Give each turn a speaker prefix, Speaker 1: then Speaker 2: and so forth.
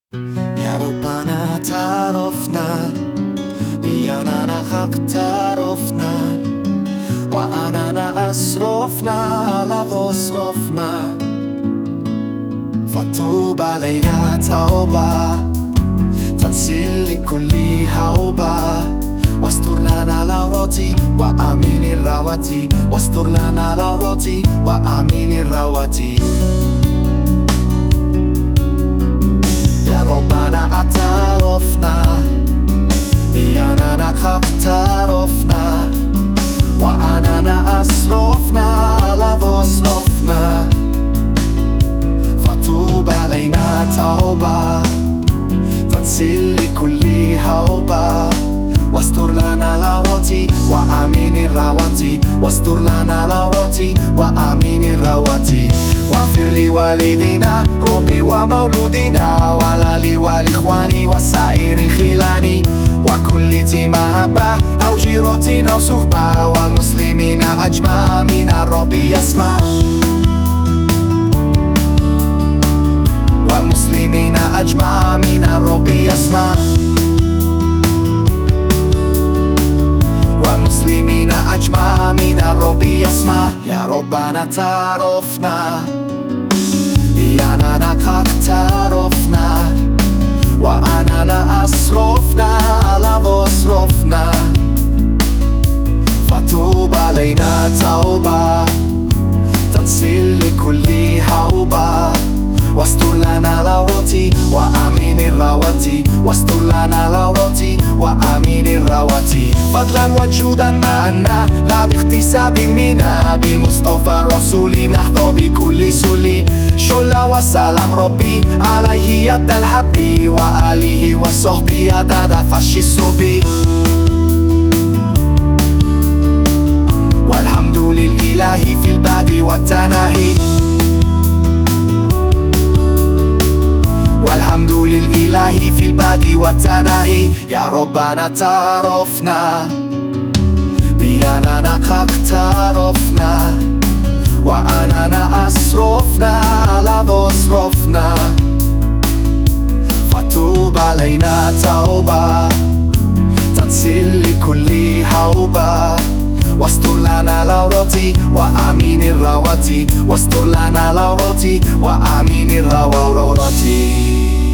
Speaker 1: يا ربنا تعرفنا بأننا اقترفنا وأننا أسرفنا على مصرفنا فتوب علينا توبة تنزل لكل هوبة واستر لنا العورات وآمن الروات واستر لنا العورات وآمن الروات يا ربنا اعترفنا بأننا اقترفنا وأننا أسرفنا على مصرفنا فتوب علينا توبة تنزل لكل هوبة واستر لنا العورات وآمن الروات واستر لنا العورات وآمن الروات واغفر لوالدينا ربي ومولودنا ولالي والإخوان وسائر الخلان وكل ذي محبة أو جيرة أو صحبة والمسلمين أجمع من الرب يسمع والمسلمين أجمع من الرب يسمع والمسلمين أجمع من الرب يسمع يا ربنا تعرفنا بأننا اقترفنا وأننا أسرفنا على مصرفنا فتوب علينا توبة تنزل لكل هوبة واستر لنا العورات وآمن الروات واستر لنا العورات وآمن الروات فضلا وجودا معنا لا باغتساب منا بالمصطفى الرسول نحظى بكل سلي شلا وسلام ربي عليه يد الحب وآله وصحبه عدد فش الصبي والحمد لله في البدء والتناهي والحمد لله في البدء والتناهي يا ربنا تعرفنا بأننا اقترفنا وأننا أسرفنا على مصرفنا فتوب علينا توبة تنزل لكل هوبة واستر لنا العورات وآمن الروات واستر لنا العورات وآمن الروات